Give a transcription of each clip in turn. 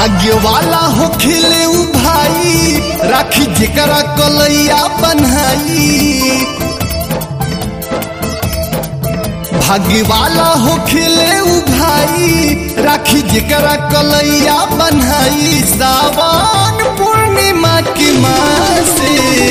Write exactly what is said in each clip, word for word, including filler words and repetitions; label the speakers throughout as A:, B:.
A: भाग्य वाला हो खिले उ भाई राखी जेकरा कलैया बन्हाई। भाग्य वाला हो खिले उ भाई राखी जेकरा कलैया बन्हाई। सावन पूर्णिमा की माँ से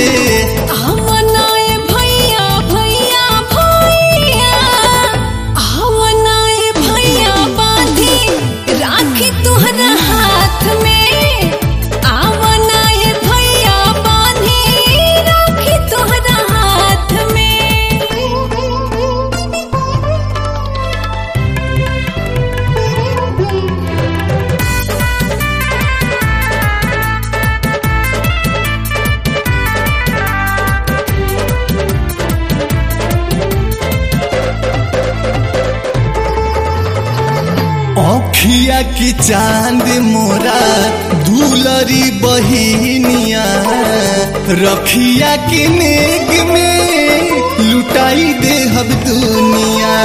A: औखिया की चांद मोरा दुलरी बहिनिया रखिया के नेग में लुटाई दे हब दुनिया।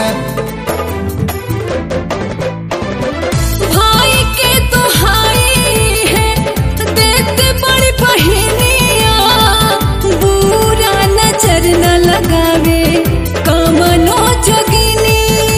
B: भाई के तो हाई है देते बड़ी बहिनिया बुरा नजर न लगावे कमनो जोगिनिया।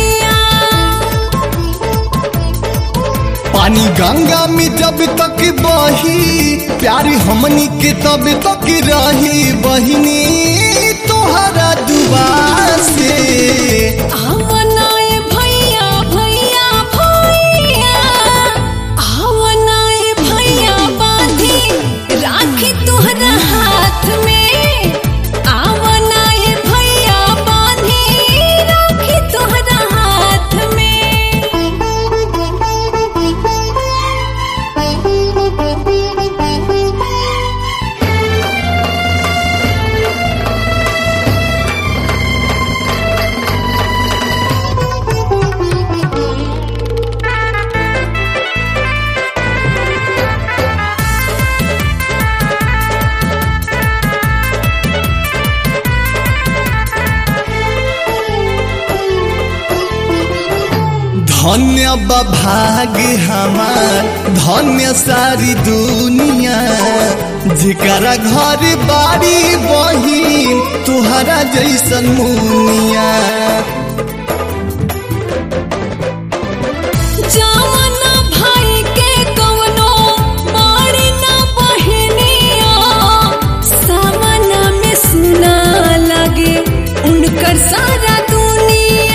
A: पानी गंगा में जब तक बही प्यारी हमनी के तब तक रही बहिनी तोहरा दुआ से।
B: आवनाए भैया भैया भैया आवनाए भैया बांधी राखी तोहरा हाथ में। आवनाए भैया बांधी राखी तोहरा हाथ में।
A: धन्य भाग्य हमार धन्य सारी दुनिया जेकरा घर बाड़ी बहिन तुहरा जैसन मुनिया।
B: जमाना भाई के कवनो बाड़ी ना बहिनिया सामना में सुना लगे उनकर सारा दुनिया।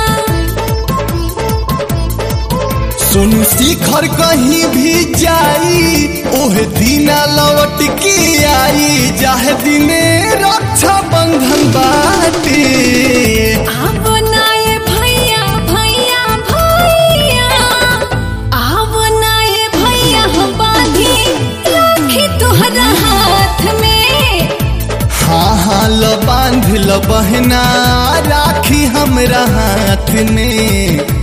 A: सोनू शिखर कहीं भी जाई ओहे दीना लौट के आई जाहे दिने रक्षा बंधन बाटे।
B: आवनाए भैया भैया भैया आवनाए भैया बांधी राखी तोहरा हाथ में।
A: हाँ हाँ ल बांध ल बहना राखी हमरा हाथ में।